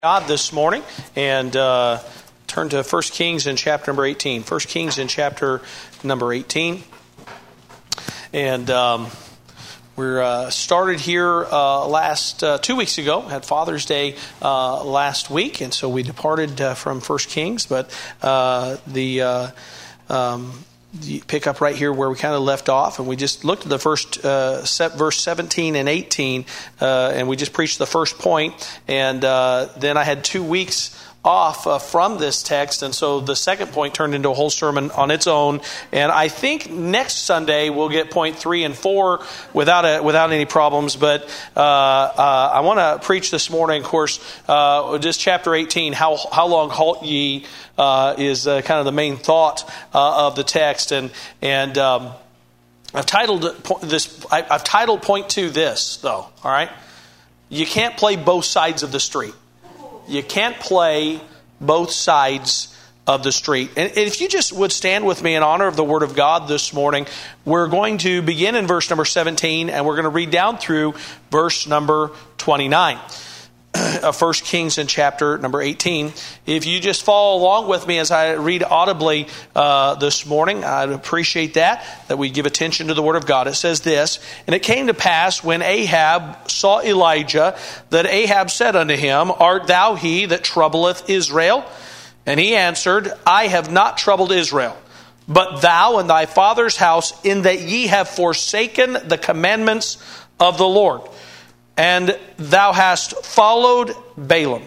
God this morning and turn to 1 Kings in chapter number 18. 1 Kings in chapter number 18. And we're started here last 2 weeks ago, had Father's Day last week, and so we departed from 1 Kings, but you pick up right here where we kind of left off, and we just looked at the first verse 17 and 18, and we just preached the first point, and then I had 2 weeks off from this text, and so the second point turned into a whole sermon on its own. And I think next Sunday we'll get point 3 and 4 without any problems. But I want to preach this morning, of course, just chapter 18. How long halt ye is kind of the main thought of the text, and I've titled this. I've titled point 2 this though. All right, you can't play both sides of the street. You can't play both sides of the street. And if you just would stand with me in honor of the Word of God this morning, we're going to begin in verse number 17, and we're going to read down through verse number 29. 1 Kings in chapter number 18. If you just follow along with me as I read audibly this morning, I'd appreciate that we give attention to the Word of God. It says this, "And it came to pass when Ahab saw Elijah, that Ahab said unto him, Art thou he that troubleth Israel? And he answered, I have not troubled Israel, but thou and thy father's house, in that ye have forsaken the commandments of the Lord. And thou hast followed Balaam.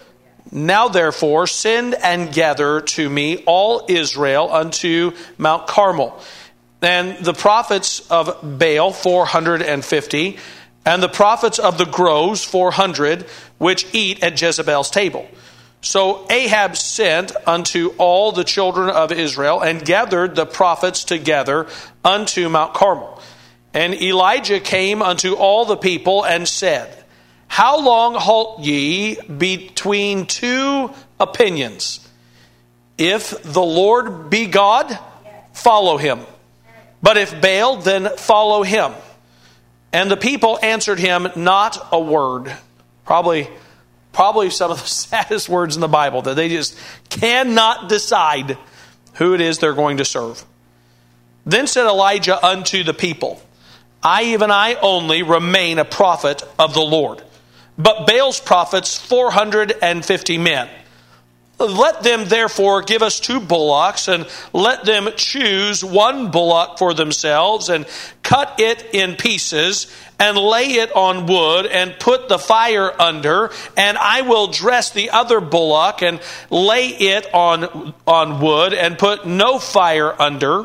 Now therefore send and gather to me all Israel unto Mount Carmel. And the prophets of Baal 450, and the prophets of the groves 400, which eat at Jezebel's table. So Ahab sent unto all the children of Israel, and gathered the prophets together unto Mount Carmel. And Elijah came unto all the people and said, How long halt ye between two opinions? If the Lord be God, follow him. But if Baal, then follow him. And the people answered him not a word." Probably some of the saddest words in the Bible, that they just cannot decide who it is they're going to serve. Then said Elijah unto the people, even I only remain a prophet of the Lord, but Baal's prophets 450 men. Let them therefore give us 2 bullocks, and let them choose 1 bullock for themselves, and cut it in pieces, and lay it on wood, and put the fire under, and I will dress the other bullock, and lay it on wood, and put no fire under.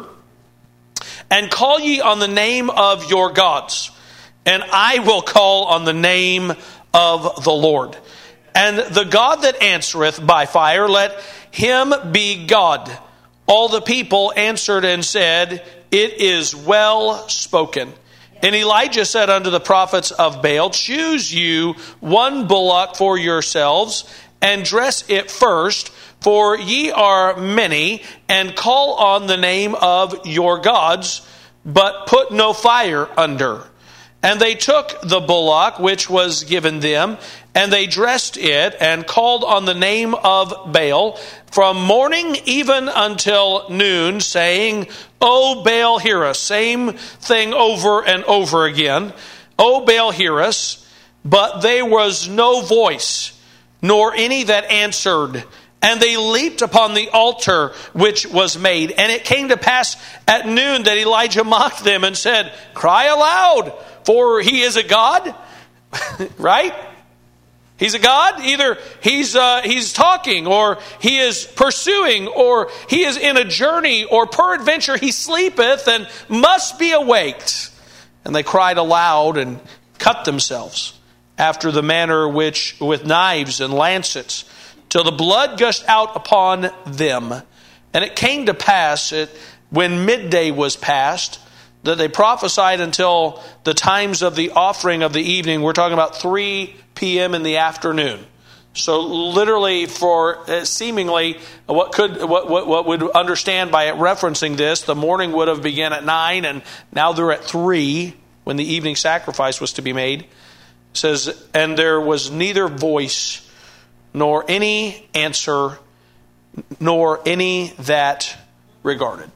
And call ye on the name of your gods, and I will call on the name of the Lord. And the God that answereth by fire, let him be God. All the people answered and said, It is well spoken. And Elijah said unto the prophets of Baal, Choose you 1 bullock for yourselves, and dress it first, for ye are many, and call on the name of your gods, but put no fire under. And they took the bullock which was given them, and they dressed it, and called on the name of Baal from morning even until noon, saying, O Baal, hear us. Same thing over and over again. O Baal, hear us. But there was no voice, nor any that answered. And they leaped upon the altar which was made. And it came to pass at noon that Elijah mocked them and said, Cry aloud, for he is a God. Right? He's a God. Either he's talking, or he is pursuing, or he is in a journey, or peradventure he sleepeth and must be awaked. And they cried aloud and cut themselves after the manner which with knives and lancets, till the blood gushed out upon them. And it came to pass when midday was past, that they prophesied until the times of the offering of the evening. We're talking about 3 p.m. in the afternoon. So literally, for seemingly what would understand by it referencing this, the morning would have begun at 9, and now they're at 3 when the evening sacrifice was to be made. It says, and there was neither voice nor any answer, nor any that regarded.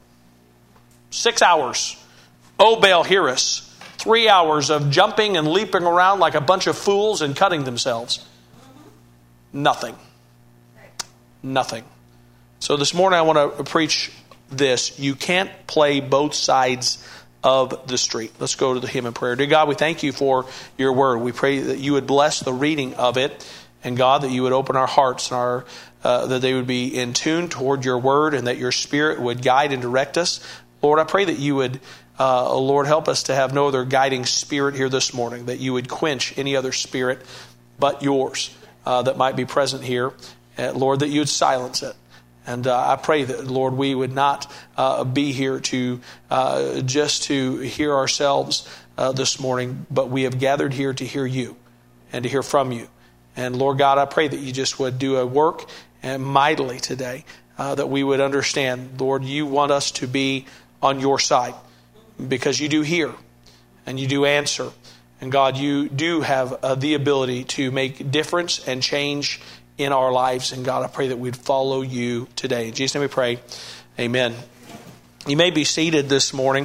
6 hours. O Baal, hear us. 3 hours of jumping and leaping around like a bunch of fools and cutting themselves. Nothing. Nothing. So this morning I want to preach this. You can't play both sides of the street. Let's go to the hymn and prayer. Dear God, we thank you for your word. We pray that you would bless the reading of it. And God, that you would open our hearts and that they would be in tune toward your word, and that your Spirit would guide and direct us. Lord, I pray that you would, Lord, help us to have no other guiding spirit here this morning, that you would quench any other spirit but yours that might be present here. Lord, that you would silence it. And I pray that, Lord, we would not be here to just to hear ourselves this morning, but we have gathered here to hear you and to hear from you. And Lord God, I pray that you just would do a work mightily today, that we would understand, Lord, you want us to be on your side because you do hear and you do answer. And God, you do have the ability to make difference and change in our lives. And God, I pray that we'd follow you today. In Jesus' name we pray. Amen. You may be seated this morning.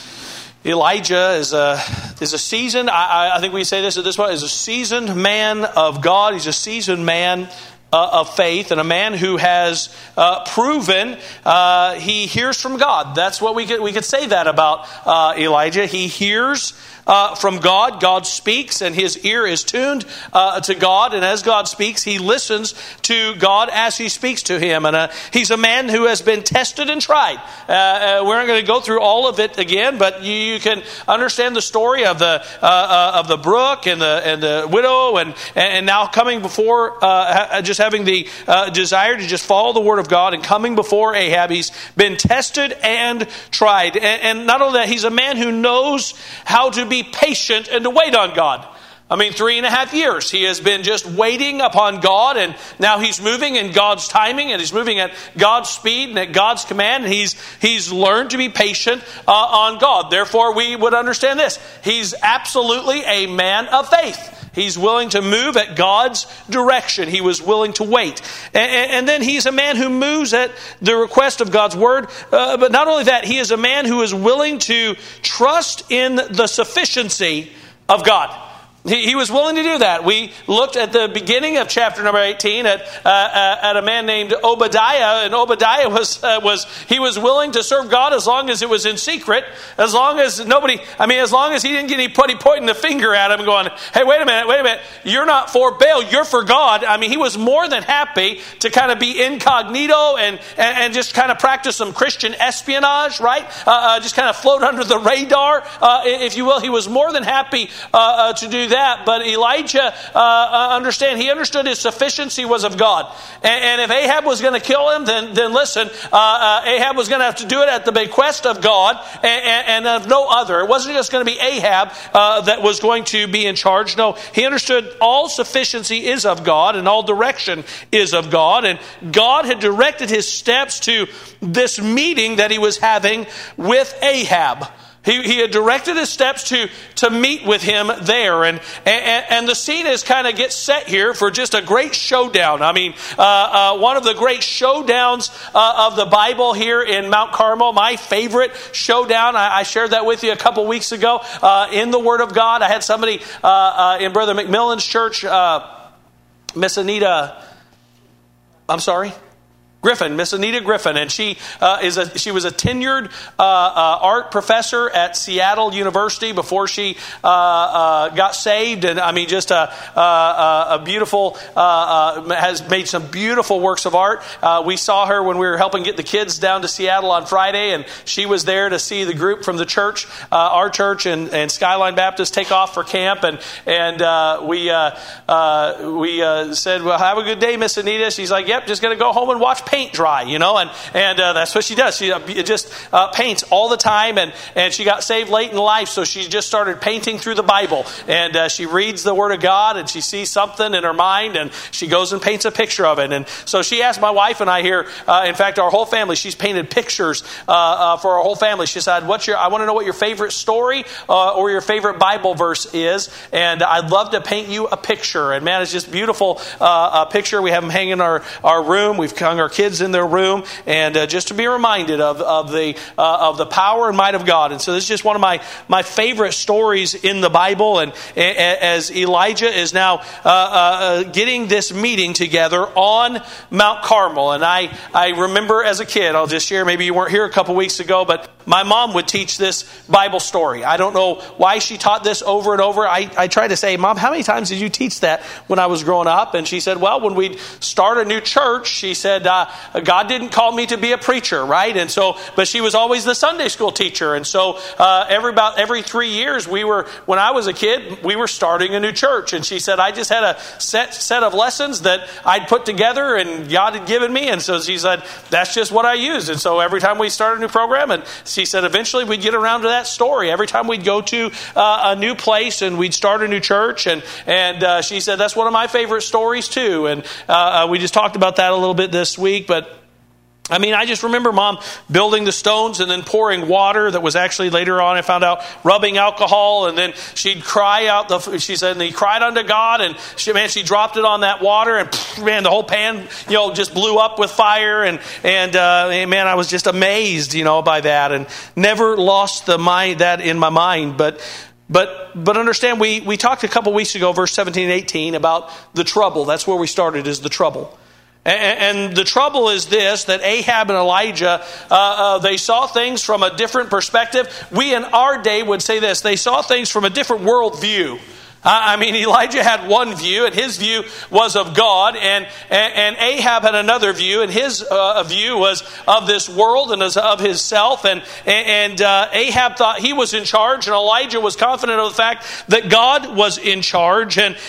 Elijah is a seasoned, I think we say this at this point, is a seasoned man of God. He's a seasoned man of faith, and a man who has proven he hears from God. That's what we could say that about Elijah. He hears from God. God speaks, and his ear is tuned to God. And as God speaks, he listens to God as he speaks to him. And he's a man who has been tested and tried. We're not going to go through all of it again, but you can understand the story of the brook and the widow, and now coming before just having the desire to just follow the word of God and coming before Ahab. He's been tested and tried. And not only that, he's a man who knows how to be patient and to wait on God. I mean, 3.5 years he has been just waiting upon God, and now he's moving in God's timing, and he's moving at God's speed and at God's command, and he's learned to be patient on God. Therefore, we would understand this. He's absolutely a man of faith. He's willing to move at God's direction. He was willing to wait. And then he's a man who moves at the request of God's word. But not only that, he is a man who is willing to trust in the sufficiency of God. He was willing to do that. We looked at the beginning of chapter number 18 at a man named Obadiah, and Obadiah was willing to serve God as long as it was in secret, as long as as long as he didn't get anybody pointing the finger at him and going, hey, wait a minute, you're not for Baal, you're for God. I mean, he was more than happy to kind of be incognito and just kind of practice some Christian espionage, right? Just kind of float under the radar, if you will. He was more than happy to do that. But Elijah he understood his sufficiency was of God. And if Ahab was going to kill him, then listen, Ahab was going to have to do it at the bequest of God and of no other. It wasn't just going to be Ahab that was going to be in charge. No, he understood all sufficiency is of God and all direction is of God. And God had directed his steps to this meeting that he was having with Ahab. He had directed his steps to meet with him there. And the scene is kind of gets set here for just a great showdown. I mean, one of the great showdowns of the Bible here in Mount Carmel. My favorite showdown. I shared that with you a couple weeks ago in the Word of God. I had somebody in Brother McMillan's church, Miss Anita Griffin, and she was a tenured art professor at Seattle University before she got saved, and I mean just a beautiful has made some beautiful works of art. We saw her when we were helping get the kids down to Seattle on Friday, and she was there to see the group from the church, our church and Skyline Baptist take off for camp, and we said, well, have a good day, Miss Anita. She's like, yep, just going to go home and watch paint dry, and that's what she does. She just paints all the time, and she got saved late in life, so she just started painting through the Bible, and she reads the Word of God, and she sees something in her mind, and she goes and paints a picture of it. And so she asked my wife and I here, in fact, our whole family, she's painted pictures for our whole family. She said, I want to know what your favorite story or your favorite Bible verse is, and I'd love to paint you a picture. And man, it's just beautiful picture. We have them hanging in our room. We've hung our kids in their room, and just to be reminded of the power and might of God. And so this is just one of my favorite stories in the Bible. And as Elijah is now getting this meeting together on Mount Carmel, and I remember as a kid, I'll just share, maybe you weren't here a couple weeks ago, but my mom would teach this Bible story. I don't know why she taught this over and over. I tried to say, Mom, how many times did you teach that when I was growing up? And she said, well, when we'd start a new church, she said, God didn't call me to be a preacher, right? And so, but she was always the Sunday school teacher. And so every 3 years, when I was a kid, we were starting a new church. And she said, I just had a set of lessons that I'd put together and God had given me. And so she said, that's just what I used. And so every time we started a new program, and she said eventually we'd get around to that story. Every time we'd go to a new place and we'd start a new church. And she said, that's one of my favorite stories too. And we just talked about that a little bit this week. But I mean, I just remember Mom building the stones and then pouring water that was actually later on, I found out, rubbing alcohol. And then she'd cry out, she said, and he cried unto God. And she dropped it on that water. And man, the whole pan, just blew up with fire. And man, I was just amazed, by that. And never lost that in my mind. But understand, we talked a couple weeks ago, verse 17 and 18, about the trouble. That's where we started, is the trouble. And the trouble is this, that Ahab and Elijah, they saw things from a different perspective. We in our day would say this, they saw things from a different worldview. I mean, Elijah had one view, and his view was of God, and Ahab had another view, and his view was of this world and of himself. And Ahab thought he was in charge, and Elijah was confident of the fact that God was in charge, and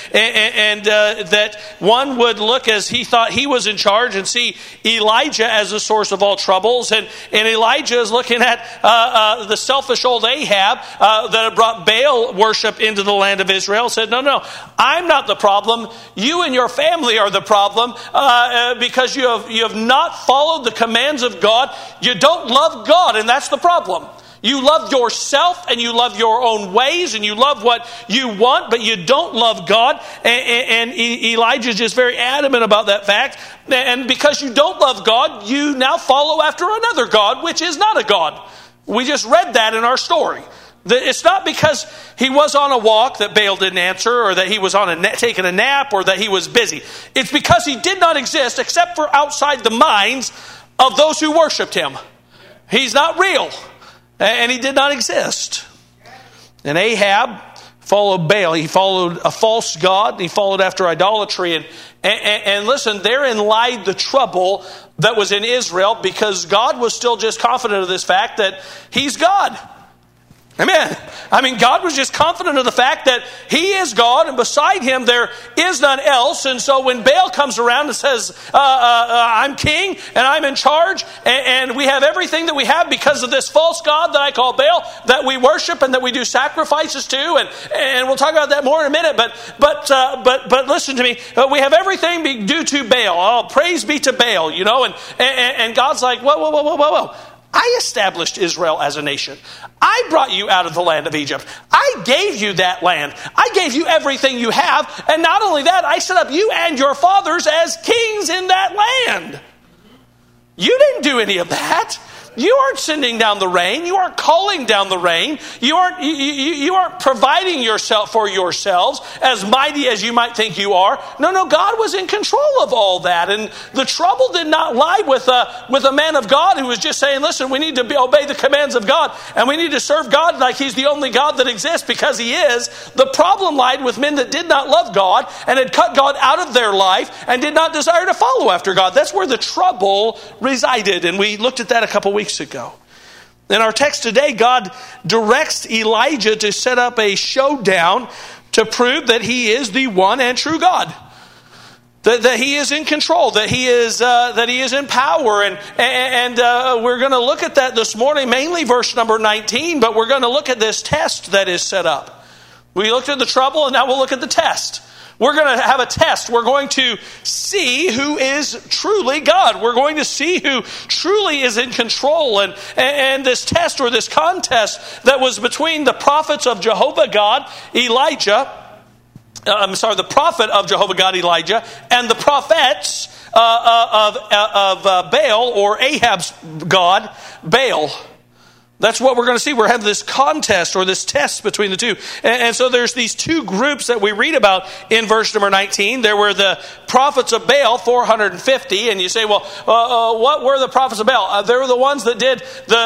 that one would look as he thought he was in charge and see Elijah as the source of all troubles. And Elijah is looking at the selfish old Ahab that had brought Baal worship into the land of Israel. Said, no, I'm not the problem. You and your family are the problem because you have not followed the commands of God. You don't love God, and that's the problem. You love yourself, and you love your own ways, and you love what you want, but you don't love God. And Elijah is just very adamant about that fact. And because you don't love God, you now follow after another God, which is not a God. We just read that in our story. It's not because he was on a walk that Baal didn't answer, or that he was taking a nap, or that he was busy. It's because he did not exist except for outside the minds of those who worshipped him. He's not real, and he did not exist. And Ahab followed Baal. He followed a false god, and he followed after idolatry. And listen, therein lied the trouble that was in Israel, because God was still just confident of this fact that he's God. Amen. I mean, God was just confident of the fact that he is God, and beside him there is none else. And so when Baal comes around and says, I'm king and I'm in charge, and we have everything that we have because of this false god that I call Baal, that we worship and that we do sacrifices to, and we'll talk about that more in a minute. But listen to me, we have everything due to Baal. Oh, praise be to Baal, and God's like, whoa. I established Israel as a nation. I brought you out of the land of Egypt. I gave you that land. I gave you everything you have. And not only that, I set up you and your fathers as kings in that land. You didn't do any of that. You aren't sending down the rain. You aren't calling down the rain. You aren't providing yourself for yourselves as mighty as you might think you are. No, God was in control of all that. And the trouble did not lie with a man of God who was just saying, listen, we need to obey the commands of God, and we need to serve God like he's the only God that exists, because he is. The problem lied with men that did not love God and had cut God out of their life and did not desire to follow after God. That's where the trouble resided. And we looked at that a couple weeks ago. In our text today, God directs Elijah to set up a showdown to prove that he is the one and true God. That he is in control, that he is in power, and we're going to look at that this morning, mainly verse number 19. But we're going to look at this test that is set up. We looked at the trouble, and now we'll look at the test. We're going to have a test. We're going to see who is truly God. We're going to see who truly is in control. And this test, or this contest that was between the prophets of Jehovah God, the prophet of Jehovah God, Elijah, and the prophets of Baal, or Ahab's God, Baal. That's what we're going to see. We're having this contest, or this test between the two. And so there's these two groups that we read about in verse number 19. There were the prophets of Baal, 450. And you say, well, what were the prophets of Baal? They were the ones that did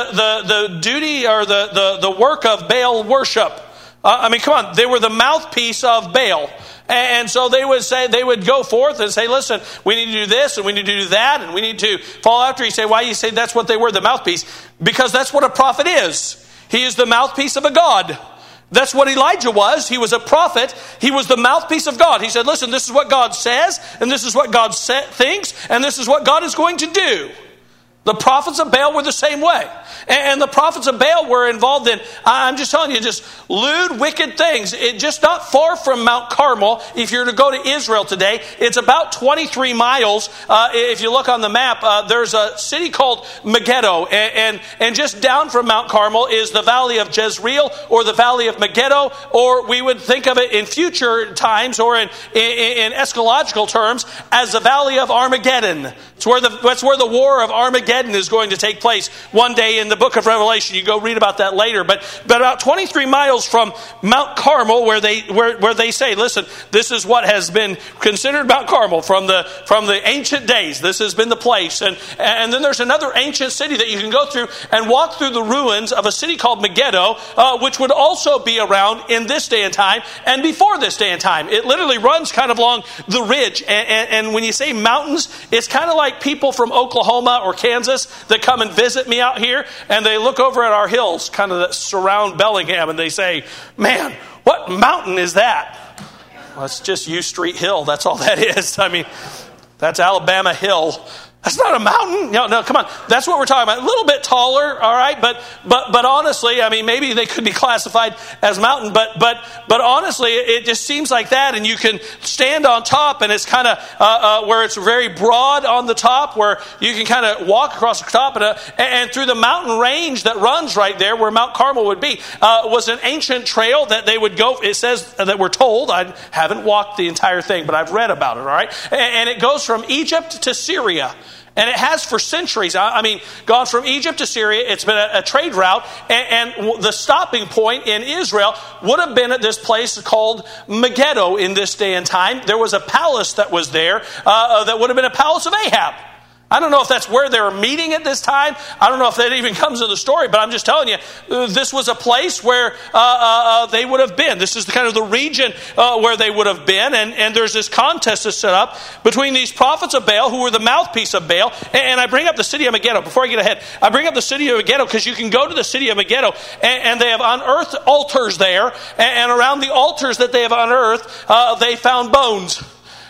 the duty, or the work of Baal worship. Come on. They were the mouthpiece of Baal. And so they would go forth and say, listen, we need to do this, and we need to do that, and we need to follow after. You say, why do you say that's what they were, the mouthpiece? Because that's what a prophet is. He is the mouthpiece of a God. That's what Elijah was. He was a prophet. He was the mouthpiece of God. He said, listen, this is what God says, and this is what God thinks, and this is what God is going to do. The prophets of Baal were the same way. And the prophets of Baal were involved in, I'm just telling you, just lewd, wicked things. Just not far from Mount Carmel. If you're to go to Israel today, it's about 23 miles. If you look on the map, there's a city called Megiddo. And just down from Mount Carmel is the valley of Jezreel, or the valley of Megiddo, or we would think of it in future times, or in eschatological terms, as the valley of Armageddon. That's where the war of Armageddon is going to take place one day in the book of Revelation. You go read about that later. But about 23 miles from Mount Carmel, where they say, listen, this is what has been considered Mount Carmel from the ancient days. This has been the place. And then there's another ancient city that you can go through and walk through the ruins of a city called Megiddo, which would also be around in this day and time and before this day and time. It literally runs kind of along the ridge. And when you say mountains, it's kind of like people from Oklahoma or Kansas that come and visit me out here, and they look over at our hills, kind of that surround Bellingham, and they say, man, what mountain is that? Well, it's just U Street Hill. That's all that is. That's Alabama Hill. That's not a mountain. No, come on. That's what we're talking about. A little bit taller, all right? But honestly, maybe they could be classified as mountain, but honestly, it just seems like that, and you can stand on top, and it's kind of where it's very broad on the top, where you can kind of walk across the top, and through the mountain range that runs right there, where Mount Carmel would be, was an ancient trail that they would go. It says that we're told. I haven't walked the entire thing, but I've read about it, all right? And it goes from Egypt to Syria. And it has for centuries. Gone from Egypt to Syria. It's been a trade route. And the stopping point in Israel would have been at this place called Megiddo in this day and time. There was a palace that was there that would have been a palace of Ahab. I don't know if that's where they were meeting at this time. I don't know if that even comes in the story, but I'm just telling you, this was a place where they would have been. This is kind of the region where they would have been, and there's this contest that's set up between these prophets of Baal, who were the mouthpiece of Baal, and I bring up the city of Megiddo. Before I get ahead, I bring up the city of Megiddo because you can go to the city of Megiddo, and they have unearthed altars there, and around the altars that they have unearthed, they found bones,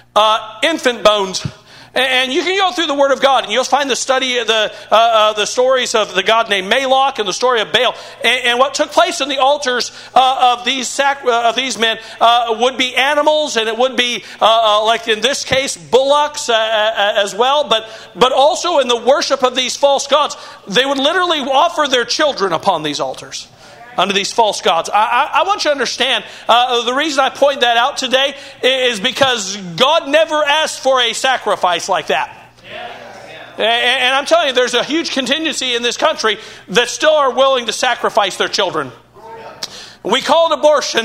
infant bones. And you can go through the Word of God, and you'll find the study of the stories of the god named Moloch and the story of Baal. And what took place in the altars of these men would be animals, and it would be like in this case bullocks as well. But also in the worship of these false gods, they would literally offer their children upon these altars. Under these false gods. I want you to understand, the reason I point that out today is because God never asked for a sacrifice like that. And I'm telling you, there's a huge contingency in this country that still are willing to sacrifice their children. We call it abortion.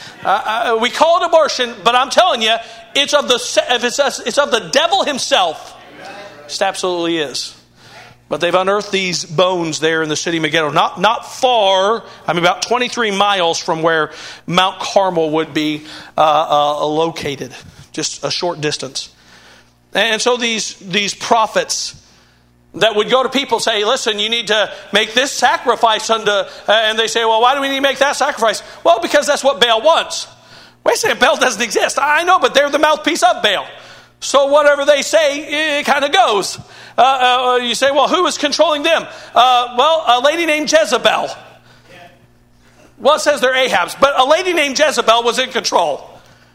But I'm telling you, it's of the devil himself. It absolutely is. But they've unearthed these bones there in the city of Megiddo. Not far, about 23 miles from where Mount Carmel would be located. Just a short distance. And so these prophets that would go to people and say, listen, you need to make this sacrifice and they say, well, why do we need to make that sacrifice? Well, because that's what Baal wants. Wait a second, Baal doesn't exist. I know, but they're the mouthpiece of Baal. So whatever they say, it kind of goes. You say, well, who was controlling them? Well, a lady named Jezebel. Well, it says they're Ahab's, but a lady named Jezebel was in control.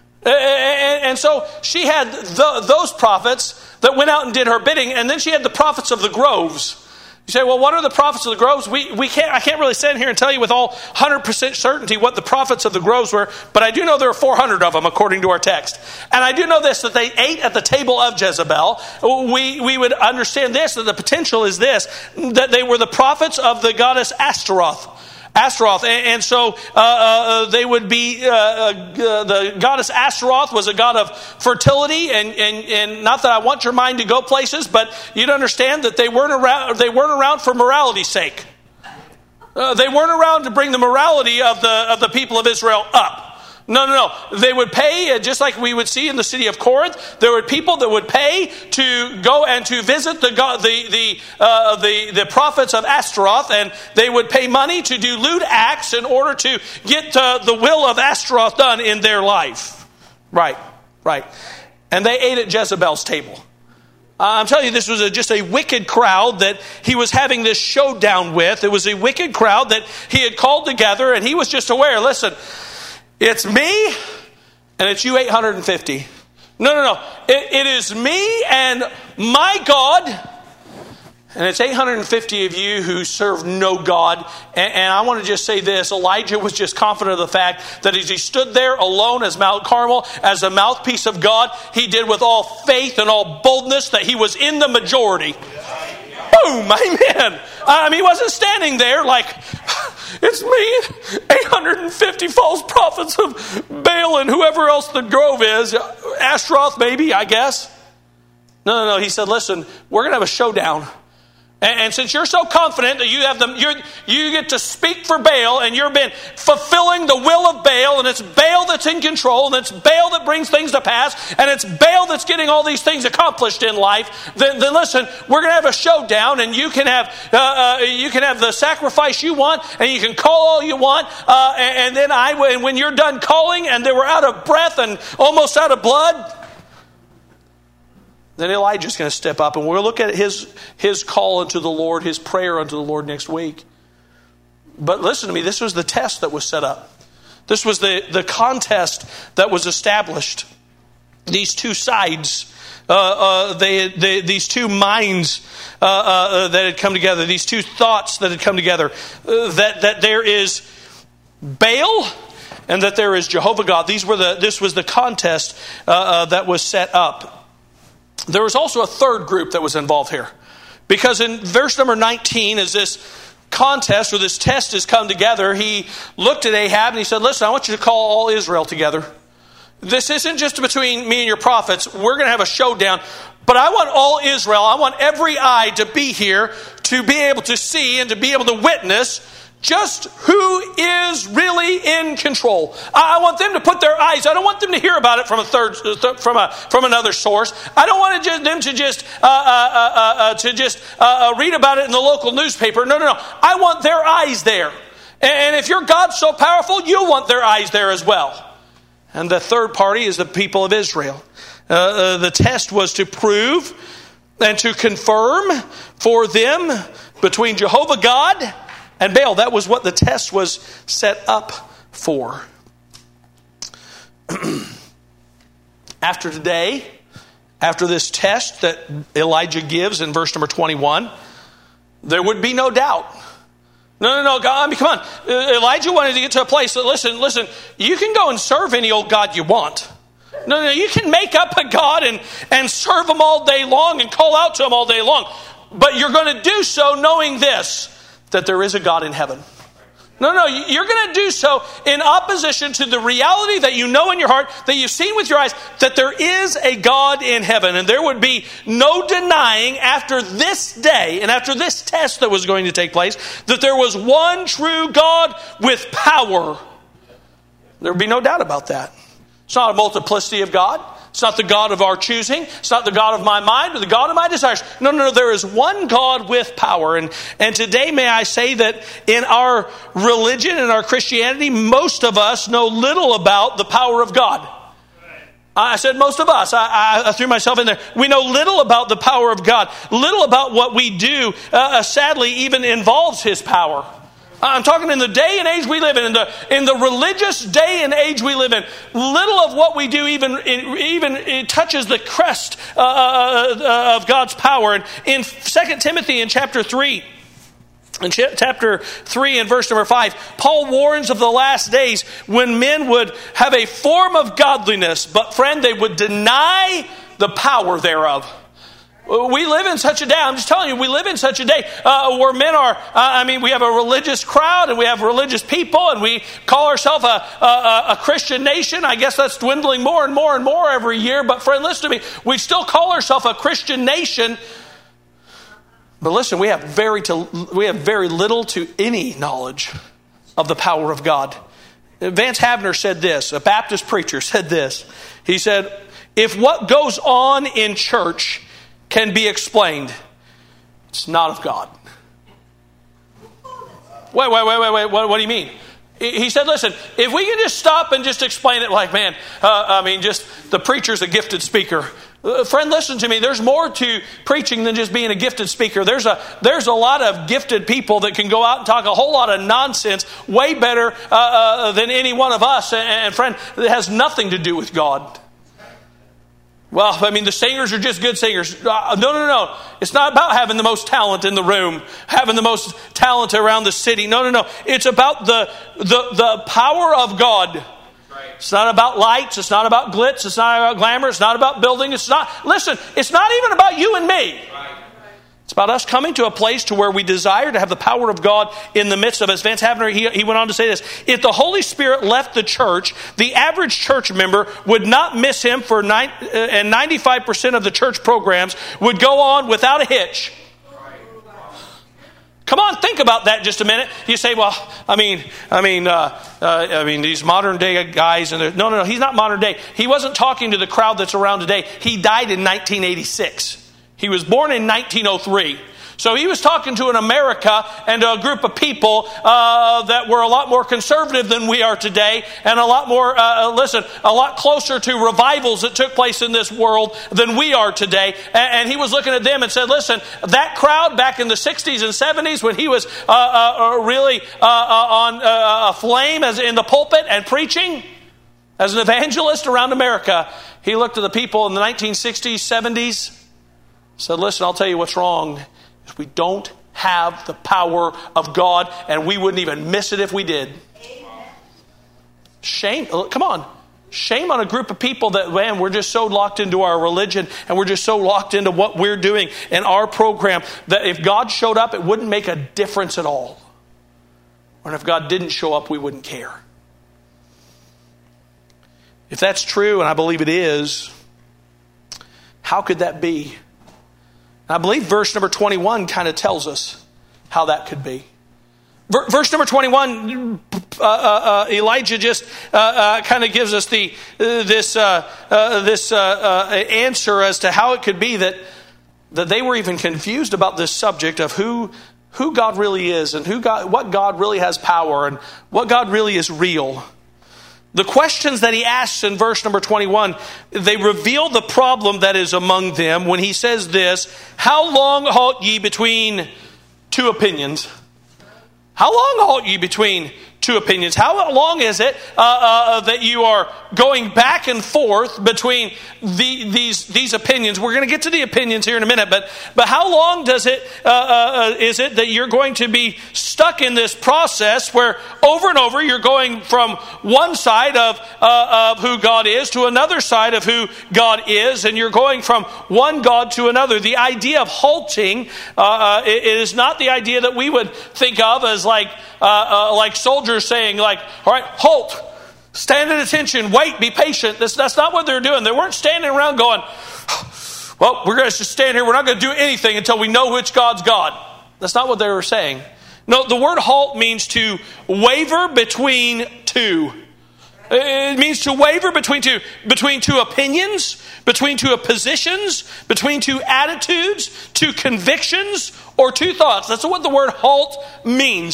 And so she had those prophets that went out and did her bidding, and then she had the prophets of the groves. You say, well, what are the prophets of the groves? I can't really stand here and tell you with all 100% certainty what the prophets of the groves were, but I do know there are 400 of them according to our text. And I do know this, that they ate at the table of Jezebel. We would understand this, that the potential is this, that they were the prophets of the goddess Ashtaroth. And so they would be, the goddess Ashtaroth was a god of fertility, and not that I want your mind to go places, but you'd understand that they weren't around for morality's sake. They weren't around to bring the morality of the people of Israel up. No. They would pay, just like we would see in the city of Corinth. There were people that would pay to go and to visit the prophets of Ashtaroth, and they would pay money to do lewd acts in order to get the will of Ashtaroth done in their life. Right. And they ate at Jezebel's table. I'm telling you, this was just a wicked crowd that he was having this showdown with. It was a wicked crowd that he had called together, and he was just aware, listen, it's me, and it's you 850. No. It is me and my God, and it's 850 of you who serve no God. And I want to just say this. Elijah was just confident of the fact that as he stood there alone as Mount Carmel, as a mouthpiece of God, he did with all faith and all boldness that he was in the majority. Boom, amen. He wasn't standing there like, it's me, 850 false prophets of Baal and whoever else the grove is. Ashtaroth, maybe, I guess. No. He said, listen, we're going to have a showdown. And since you're so confident that you get to speak for Baal, and you've been fulfilling the will of Baal, and it's Baal that's in control, and it's Baal that brings things to pass, and it's Baal that's getting all these things accomplished in life, then listen, we're going to have a showdown, and you can have the sacrifice you want, and you can call all you want, and then when you're done calling, and they were out of breath and almost out of blood, then Elijah's going to step up, and we'll look at his call unto the Lord, his prayer unto the Lord next week. But listen to me, this was the test that was set up. This was the contest that was established. These two sides, these two minds that had come together, these two thoughts that had come together, that there is Baal and that there is Jehovah God. This was the contest that was set up. There was also a third group that was involved here. Because in verse number 19, as this contest or this test has come together, he looked at Ahab and he said, listen, I want you to call all Israel together. This isn't just between me and your prophets. We're going to have a showdown. But I want all Israel, I want every eye to be here to be able to see and to be able to witness just who is really in control. I want them to put their eyes. I don't want them to hear about it from another source. I don't want them to just read about it in the local newspaper. No. I want their eyes there. And if your God's so powerful, you want their eyes there as well. And the third party is the people of Israel. The test was to prove and to confirm for them between Jehovah God and Baal. That was what the test was set up for. After today, after this test that Elijah gives in verse number 21, there would be no doubt. No, God, come on. Elijah wanted to get to a place that, listen, you can go and serve any old God you want. No, you can make up a God and serve him all day long and call out to him all day long. But you're going to do so knowing this, that there is a God in heaven. No, you're going to do so in opposition to the reality that you know in your heart, that you've seen with your eyes, that there is a God in heaven. And there would be no denying after this day and after this test that was going to take place, that there was one true God with power. There would be no doubt about that. It's not a multiplicity of God. It's not the God of our choosing. It's not the God of my mind or the God of my desires. No. There is one God with power. And today, may I say that in our religion and our Christianity, most of us know little about the power of God. I said most of us. I threw myself in there. We know little about the power of God. Little about what we do, sadly, even involves His power. I'm talking in the day and age we live in the religious day and age we live in. Little of what we do even touches the crest of God's power. And in 2 Timothy in chapter 3, in chapter 3 and verse number 5, Paul warns of the last days when men would have a form of godliness, but friend, they would deny the power thereof. We live in such a day, I'm just telling you, we live in such a day where men are, we have a religious crowd and we have religious people and we call ourselves a Christian nation. I guess that's dwindling more and more and more every year. But friend, listen to me, we still call ourselves a Christian nation. But listen, we have very little to any knowledge of the power of God. Vance Havner said this, a Baptist preacher said this. He said, if what goes on in church can be explained, it's not of God. Wait. What do you mean? He said, listen, if we can just stop and just explain it like, just the preacher's a gifted speaker. Friend, listen to me. There's more to preaching than just being a gifted speaker. There's a lot of gifted people that can go out and talk a whole lot of nonsense way better than any one of us. And friend, it has nothing to do with God. Well, the singers are just good singers. No. It's not about having the most talent in the room, having the most talent around the city. No. It's about the power of God. It's not about lights. It's not about glitz. It's not about glamour. It's not about building. It's not even about you and me. It's about us coming to a place to where we desire to have the power of God in the midst of us. Vance Havner, he went on to say this. If the Holy Spirit left the church, the average church member would not miss Him and 95% of the church programs would go on without a hitch. Come on, think about that just a minute. You say, well, these modern day guys, and no, he's not modern day. He wasn't talking to the crowd that's around today. He died in 1986. He was born in 1903. So he was talking to an America and a group of people that were a lot more conservative than we are today, and a lot more, a lot closer to revivals that took place in this world than we are today. And he was looking at them and said, listen, that crowd back in the 60s and 70s when he was really on flame as in the pulpit and preaching as an evangelist around America, he looked at the people in the 1960s, 70s, said, listen, I'll tell you what's wrong. We don't have the power of God, and we wouldn't even miss it if we did. Shame. Come on. Shame on a group of people that, man, we're just so locked into our religion and we're just so locked into what we're doing in our program that if God showed up, it wouldn't make a difference at all. Or if God didn't show up, we wouldn't care. If that's true, and I believe it is, how could that be? I believe verse number 21 kind of tells us how that could be. Verse number 21, Elijah just kind of gives us this answer as to how it could be that they were even confused about this subject of who God really is and what God really has power and what God really is real. The questions that he asks in verse number 21, they reveal the problem that is among them when he says this, how long halt ye between two opinions? How long halt ye between two opinions? How long is it that you are going back and forth between these opinions? We're going to get to the opinions here in a minute, but how long is it that you're going to be stuck in this process where over and over you're going from one side of who God is to another side of who God is, and you're going from one God to another? The idea of halting it is not the idea that we would think of as like soldiers saying, like, all right, halt, stand at attention, wait, be patient. That's not what they're doing. They weren't standing around going, well, we're going to just stand here. We're not going to do anything until we know which God's God. That's not what they were saying. No, the word halt means to waver between two. It means to waver between two opinions, between two positions, between two attitudes, two convictions, or two thoughts. That's what the word halt means.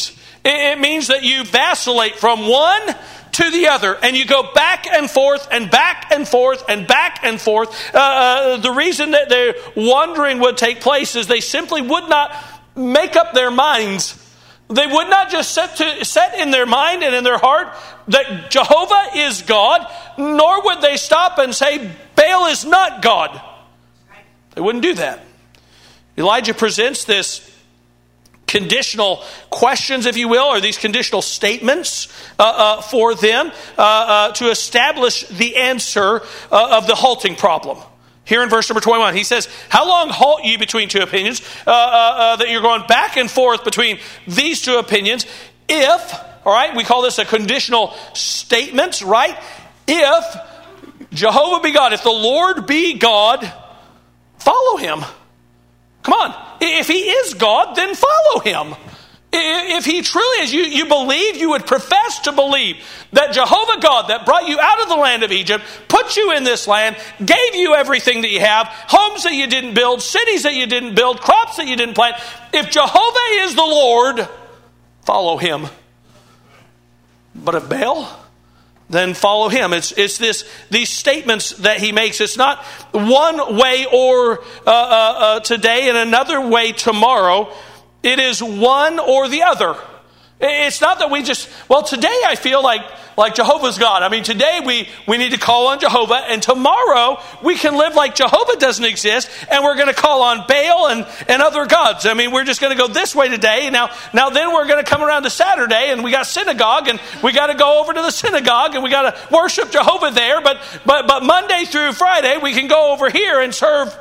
It means that you vacillate from one to the other, and you go back and forth and back and forth and back and forth. The reason that their wandering would take place is they simply would not make up their minds. They would not just set in their mind and in their heart that Jehovah is God, nor would they stop and say Baal is not God. They wouldn't do that. Elijah presents this conditional questions, if you will, or these conditional statements for them to establish the answer of the halting problem. Here in verse number 21, he says, how long halt you between two opinions? That you're going back and forth between these two opinions. If, all right, we call this a conditional statement, right? If Jehovah be God, if the Lord be God, follow him. Come on. If he is God, then follow him. If he truly is, you believe, you would profess to believe that Jehovah God that brought you out of the land of Egypt, put you in this land, gave you everything that you have, homes that you didn't build, cities that you didn't build, crops that you didn't plant. If Jehovah is the Lord, follow him. But if Baal, then follow him. It's these statements that he makes. It's not one way or today and another way tomorrow. It is one or the other. It's not that we just, well, today I feel like Jehovah's God. I mean, today we need to call on Jehovah, and tomorrow we can live like Jehovah doesn't exist, and we're going to call on Baal and other gods. I mean, we're just going to go this way today. Now then we're going to come around to Saturday, and we got synagogue, and we got to go over to the synagogue, and we got to worship Jehovah there. But Monday through Friday, we can go over here and serve,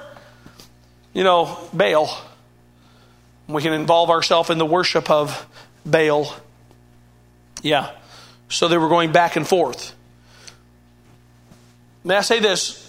Baal. We can involve ourselves in the worship of Baal. Yeah. So they were going back and forth. May I say this?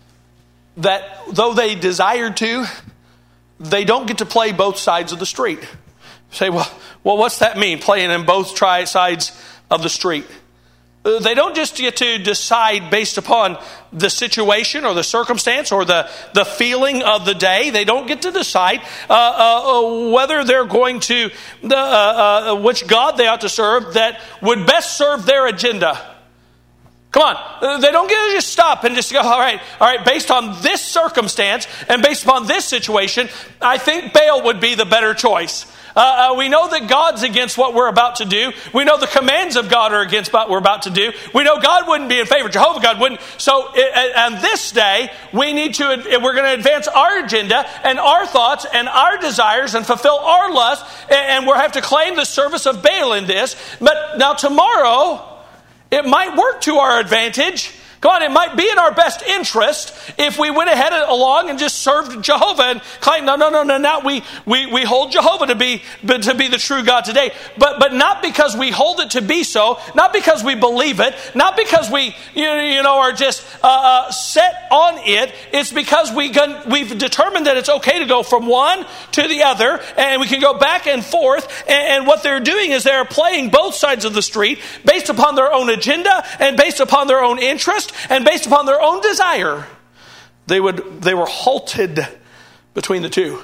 That though they desired to, they don't get to play both sides of the street. You say, well, what's that mean? Playing in both sides of the street. They don't just get to decide based upon the situation or the circumstance or the feeling of the day. They don't get to decide whether they're going to, which God they ought to serve that would best serve their agenda. Come on. They don't get to just stop and just go, all right, based on this circumstance and based upon this situation, I think Baal would be the better choice. We know that God's against what we're about to do. We know the commands of God are against what we're about to do. We know God wouldn't be in favor. Jehovah God wouldn't. So on this day, we're going to advance our agenda and our thoughts and our desires and fulfill our lust. And we'll have to claim the service of Baal in this. But now tomorrow, it might work to our advantage. Come on, it might be in our best interest if we went ahead along and just served Jehovah and claimed, no. Now we hold Jehovah to be the true God today. But not because we hold it to be so, not because we believe it, not because we are just set on it. It's because we've determined that it's okay to go from one to the other, and we can go back and forth. And what they're doing is they're playing both sides of the street based upon their own agenda and based upon their own interest. And based upon their own desire, they were halted between the two.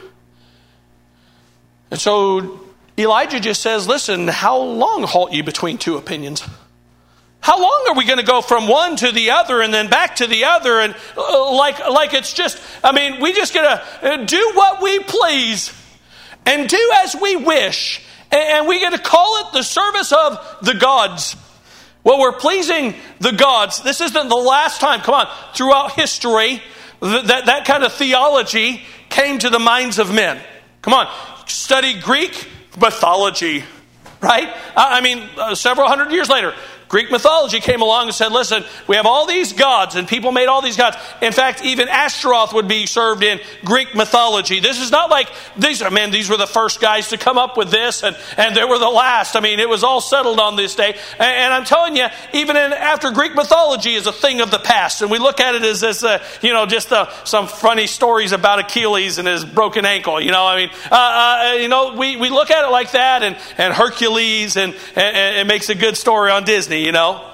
And so Elijah just says, listen, how long halt you between two opinions? How long are we going to go from one to the other and then back to the other? And like it's just, we just got to do what we please and do as we wish. And we get to call it the service of the gods. Well, we're pleasing the gods. This isn't the last time, come on, throughout history, that kind of theology came to the minds of men. Come on, study Greek mythology, right? Several hundred years later, Greek mythology came along and said, listen, we have all these gods, and people made all these gods. In fact, even Ashtaroth would be served in Greek mythology. This is not like, these were the first guys to come up with this, and they were the last. It was all settled on this day. And I'm telling you, even after Greek mythology is a thing of the past, and we look at it as this, some funny stories about Achilles and his broken ankle. We look at it like that, and Hercules, and it makes a good story on Disney. No,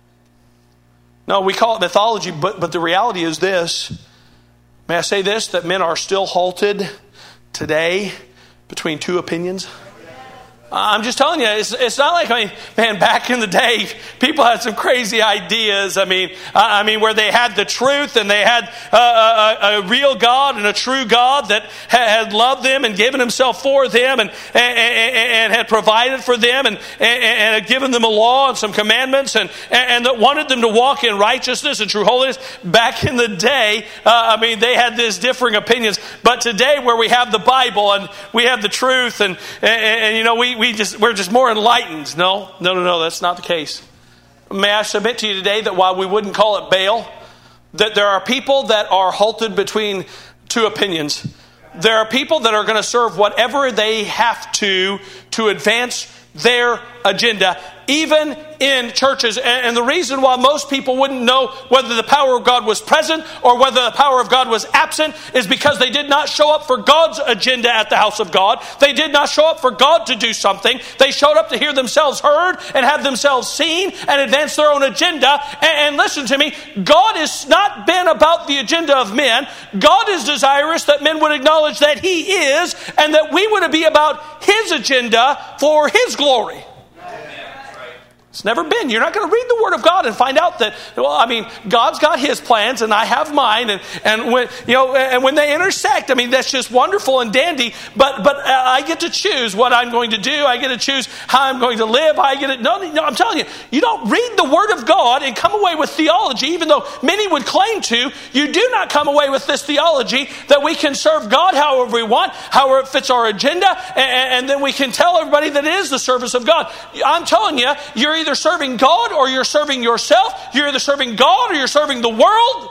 we call it mythology, but the reality is this. May I say this, that men are still halted today between two opinions? I'm just telling you, it's not like, man, back in the day, people had some crazy ideas. I mean, where they had the truth and they had a real God and a true God that had loved them and given himself for them and had provided for them and had given them a law and some commandments and that wanted them to walk in righteousness and true holiness. Back in the day, they had these differing opinions. But today, where we have the Bible and we have the truth and we're just more enlightened. No, that's not the case. May I submit to you today that while we wouldn't call it Baal, that there are people that are halted between two opinions. There are people that are going to serve whatever they have to advance their agenda, even in churches. And the reason why most people wouldn't know whether the power of God was present or whether the power of God was absent is because they did not show up for God's agenda at the house of God. They did not show up for God to do something. They showed up to hear themselves heard and have themselves seen and advance their own agenda. And listen to me, God has not been about the agenda of men. God is desirous that men would acknowledge that He is, and that we would be about His agenda for His glory. It's never been. You're not going to read the Word of God and find out that, God's got His plans and I have mine. And when they intersect, that's just wonderful and dandy. But I get to choose what I'm going to do. I get to choose how I'm going to live. No, I'm telling you, you don't read the Word of God and come away with theology, even though many would claim to. You do not come away with this theology that we can serve God however we want, however it fits our agenda, and then we can tell everybody that it is the service of God. I'm telling you, you're either serving God or you're serving yourself. You're either serving God or you're serving the world.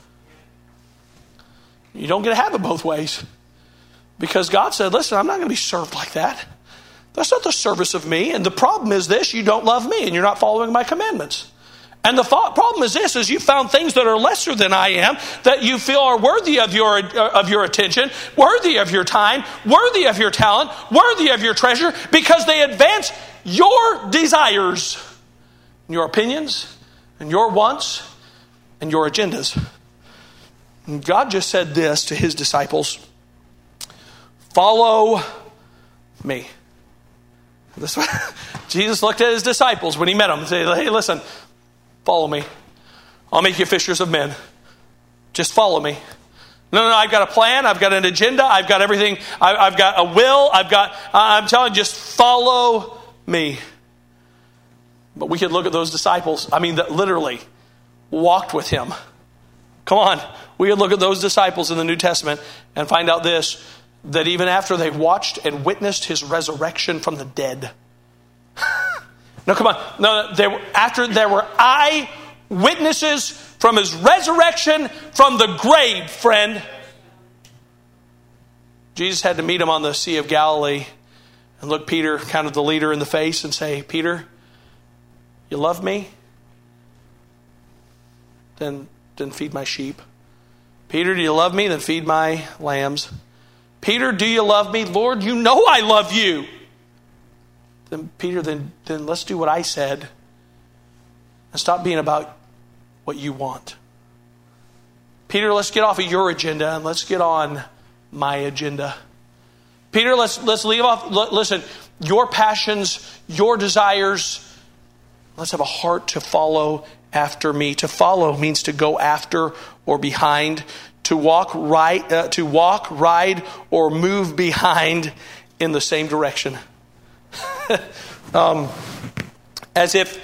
You don't get to have it both ways. Because God said, listen, I'm not going to be served like that. That's not the service of me. And the problem is this, you don't love me and you're not following my commandments. And the problem is this, is you found things that are lesser than I am, that you feel are worthy of your attention, worthy of your time, worthy of your talent, worthy of your treasure, because they advance your desires, your opinions, and your wants, and your agendas. And God just said this to His disciples: follow me. Jesus looked at His disciples when He met them and said, hey, listen, follow me. I'll make you fishers of men. Just follow me. No, I've got a plan. I've got an agenda. I've got everything. I've got a will. I'm telling you, just follow me. But we could look at those disciples, that literally walked with Him. Come on. We could look at those disciples in the New Testament and find out this, that even after they watched and witnessed His resurrection from the dead. No, come on. No, after there were eyewitnesses from His resurrection from the grave, friend. Jesus had to meet Him on the Sea of Galilee and look Peter, kind of the leader, in the face and say, Peter, you love me? Then feed my sheep. Peter, do you love me? Then feed my lambs. Peter, do you love me? Lord, you know I love you. Then Peter, then let's do what I said and stop being about what you want. Peter, let's get off of your agenda and let's get on my agenda. Peter, let's leave off. Listen, your passions, your desires. Let's have a heart to follow after me. To follow means to go after or behind. To walk, ride, or move behind in the same direction. As if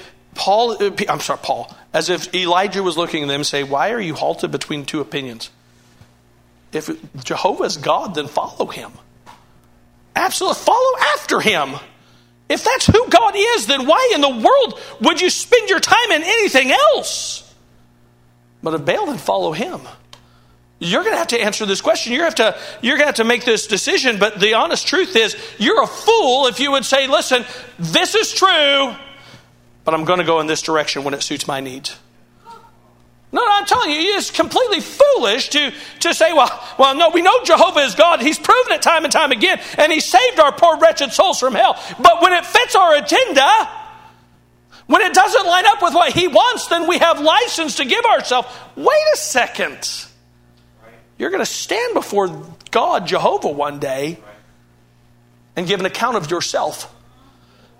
Elijah was looking at them and say, why are you halted between two opinions? If Jehovah is God, then follow Him. Absolutely, follow after Him. If that's who God is, then why in the world would you spend your time in anything else? But if Baal, then follow him. You're going to have to answer this question. You're going to have to make this decision. But the honest truth is, you're a fool if you would say, listen, this is true, but I'm going to go in this direction when it suits my needs. No, I'm telling you, it's completely foolish to say, well, no, we know Jehovah is God. He's proven it time and time again, and He saved our poor wretched souls from hell. But when it fits our agenda, when it doesn't line up with what He wants, then we have license to give ourselves. Wait a second. You're going to stand before God, Jehovah, one day and give an account of yourself.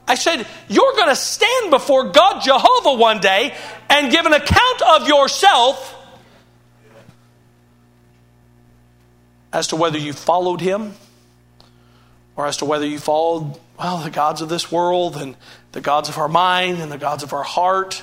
I said, you're going to stand before God Jehovah one day and give an account of yourself as to whether you followed him or as to whether you followed, well, the gods of this world and the gods of our mind and the gods of our heart.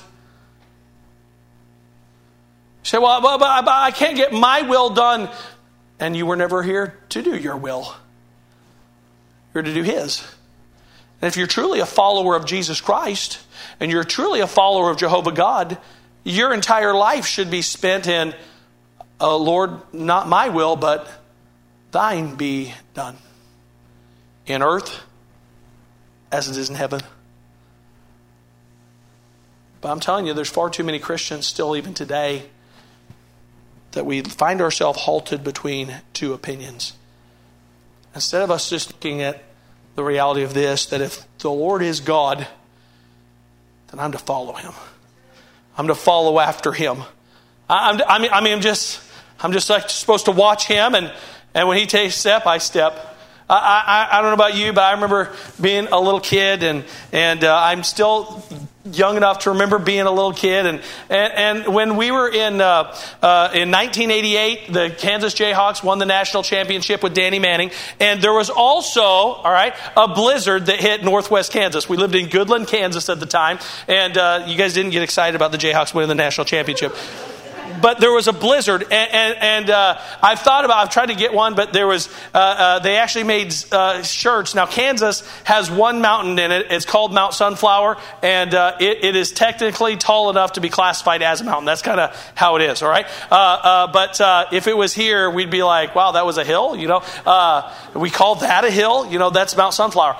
You say, well, but I can't get my will done. And you were never here to do your will. You're to do his. And if you're truly a follower of Jesus Christ, and you're truly a follower of Jehovah God, your entire life should be spent in, Lord, not my will, but thine be done. In earth, as it is in heaven. But I'm telling you, there's far too many Christians still even today that we find ourselves halted between two opinions. Instead of us just looking at the reality of this, that if the Lord is God, then I'm to follow him. I'm to follow after him. I'm just like supposed to watch him, and when he takes a step, I step. I don't know about you, but I remember being a little kid, and I'm still young enough to remember being a little kid, and when we were in 1988, the Kansas Jayhawks won the national championship with Danny Manning, and there was also, a blizzard that hit northwest Kansas. We lived in Goodland, Kansas at the time, and you guys didn't get excited about the Jayhawks winning the national championship. But there was a blizzard, and I've tried to get one, but there was, they actually made shirts. Now, Kansas has one mountain in it. It's called Mount Sunflower, and it is technically tall enough to be classified as a mountain. That's kind of how it is, all right? But if it was here, we'd be like, wow, that was a hill, we called that a hill, that's Mount Sunflower.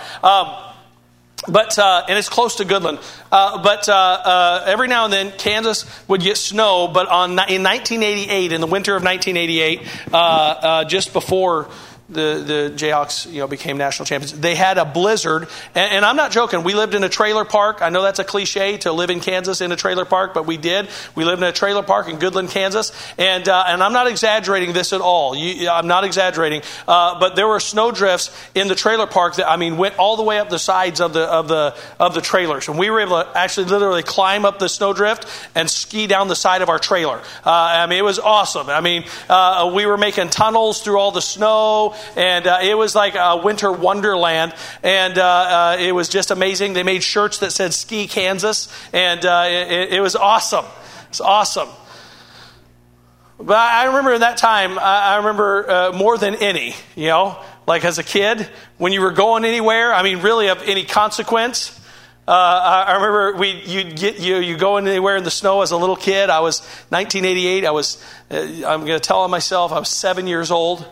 And it's close to Goodland. Every now and then, Kansas would get snow. But in 1988, in the winter of 1988, just before the Jayhawks, became national champions, they had a blizzard, and I'm not joking. We lived in a trailer park. I know that's a cliche to live in Kansas in a trailer park, but we did. We lived in a trailer park in Goodland, Kansas, and I'm not exaggerating this at all. I'm not exaggerating, but there were snow drifts in the trailer park that went all the way up the sides of the trailers, and we were able to actually literally climb up the snow drift and ski down the side of our trailer. It was awesome. We were making tunnels through all the snow. And it was like a winter wonderland, and it was just amazing. They made shirts that said "Ski Kansas," and it was awesome. It's awesome. But I remember in that time, I remember more than any, like as a kid, when you were going anywhere, really of any consequence. I remember you go anywhere in the snow as a little kid. I was 1988. I'm going to tell on myself, I was 7 years old.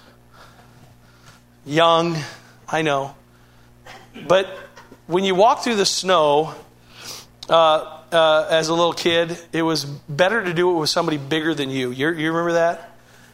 Young, I know. But when you walk through the snow as a little kid, it was better to do it with somebody bigger than you. You remember that?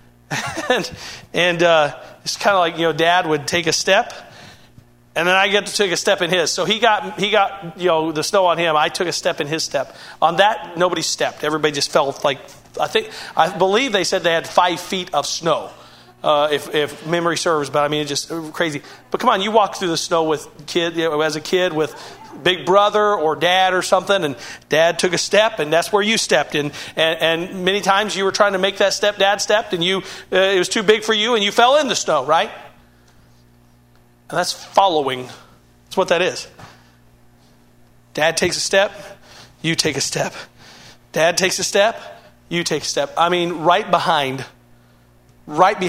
and it's kind of like, Dad would take a step, and then I get to take a step in his. So he got the snow on him. I took a step in his step. On that, nobody stepped. Everybody just felt like, I believe they said they had 5 feet of snow. If memory serves, but it's just crazy. But come on, you walk through the snow as a kid with big brother or dad or something, and dad took a step, and that's where you stepped. And many times you were trying to make that step, dad stepped, and it was too big for you, and you fell in the snow, right? And that's following. That's what that is. Dad takes a step, you take a step. Dad takes a step, you take a step. Right behind. Not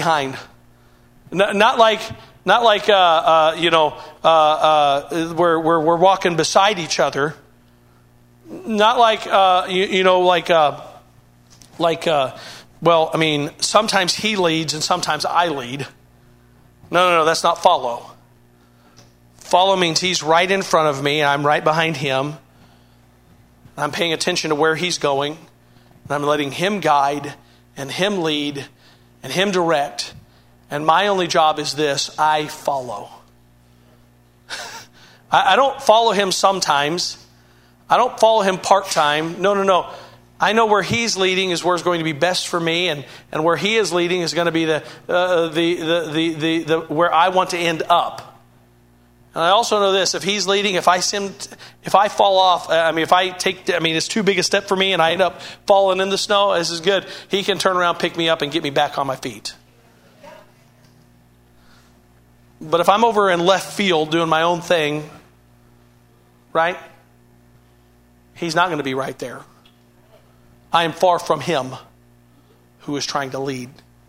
like we're walking beside each other. Not like sometimes he leads and sometimes I lead. No, that's not follow. Follow means he's right in front of me and I'm right behind him. I'm paying attention to where he's going, and I'm letting him guide and him lead and him direct, and my only job is this: I follow. I don't follow him sometimes. I don't follow him part-time. No. I know where he's leading is where it's going to be best for me, and where he is leading is going to be the where I want to end up. And I also know this: if He's leading, if I fall off, it's too big a step for me, and I end up falling in the snow. This is good. He can turn around, pick me up, and get me back on my feet. But if I'm over in left field doing my own thing, right? He's not going to be right there. I am far from Him who is trying to lead.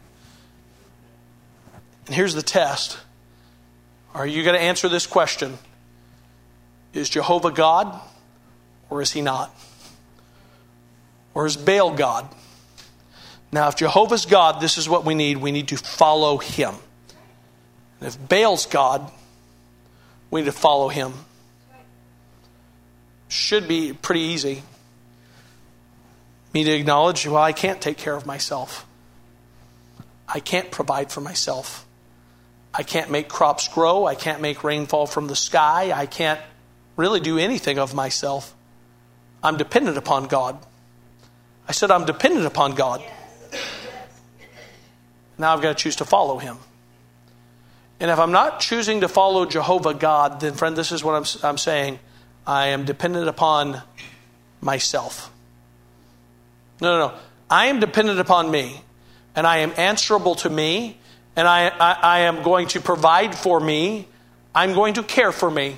And here's the test. Are you going to answer this question? Is Jehovah God or is He not? Or is Baal God? Now, if Jehovah's God, this is what we need. We need to follow Him. And if Baal's God, we need to follow Him. Should be pretty easy. Me to acknowledge, well, I can't take care of myself. I can't provide for myself. I can't make crops grow. I can't make rain fall from the sky. I can't really do anything of myself. I'm dependent upon God. I said I'm dependent upon God. Now I've got to choose to follow Him. And if I'm not choosing to follow Jehovah God, then friend, this is what I'm saying. I am dependent upon myself. No. I am dependent upon me. And I am answerable to me. And I am going to provide for me. I'm going to care for me.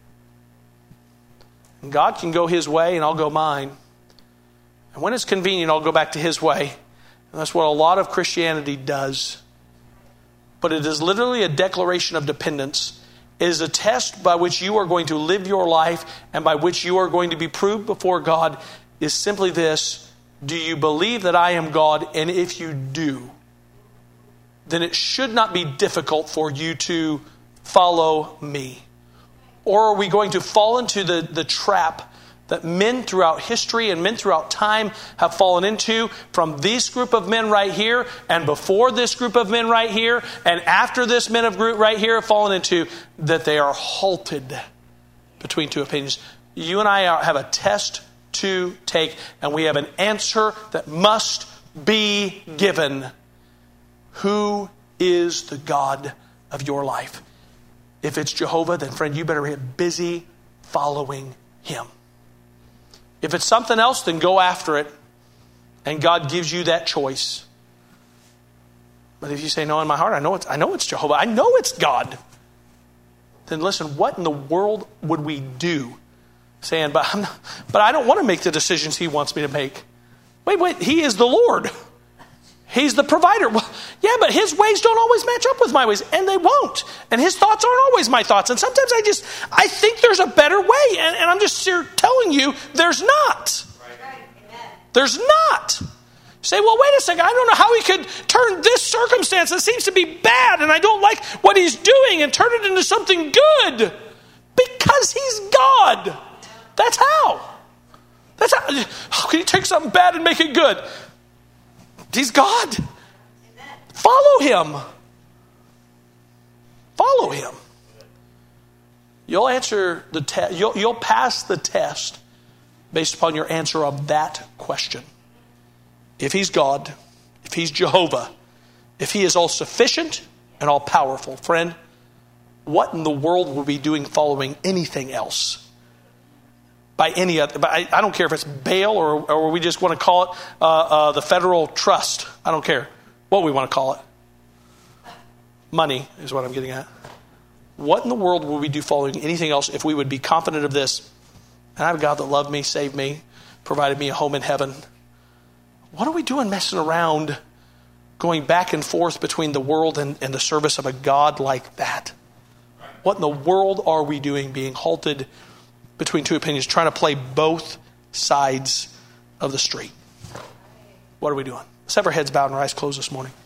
And God can go His way and I'll go mine. And when it's convenient, I'll go back to His way. And that's what a lot of Christianity does. But it is literally a declaration of dependence. It is a test by which you are going to live your life and by which you are going to be proved before God is simply this: do you believe that I am God? And if you do, then it should not be difficult for you to follow me. Or are we going to fall into the trap that men throughout history and men throughout time have fallen into, from this group of men right here, and before this group of men right here, and after this men of group right here have fallen into, that they are halted between two opinions? You and I have a test to take, and we have an answer that must be given. Who is the God of your life? If it's Jehovah, then friend, you better get busy following Him. If it's something else, then go after it. And God gives you that choice. But if you say, no, in my heart, I know it's Jehovah, I know it's God, then listen, what in the world would we do? Saying, but I don't want to make the decisions He wants me to make. Wait, He is the Lord. He's the provider. Well, yeah, but His ways don't always match up with my ways. And they won't. And His thoughts aren't always my thoughts. And sometimes I think there's a better way. And I'm just here telling you, there's not. There's not. You say, well, wait a second. I don't know how He could turn this circumstance that seems to be bad and I don't like what He's doing and turn it into something good. Because He's God. That's how. How can He take something bad and make it good? He's God. Amen. Follow Him. Follow Him. You'll answer the test. You'll pass the test based upon your answer of that question. If He's God, if He's Jehovah, if He is all sufficient and all powerful, friend, what in the world would we be doing following anything else? By any other, I don't care if it's Baal or we just want to call it the Federal Trust. I don't care what we want to call it. Money is what I'm getting at. What in the world would we do following anything else if we would be confident of this? And I have a God that loved me, saved me, provided me a home in heaven. What are we doing messing around, going back and forth between the world and the service of a God like that? What in the world are we doing being halted between two opinions, trying to play both sides of the street? What are we doing? Let's have our heads bowed and our eyes closed this morning.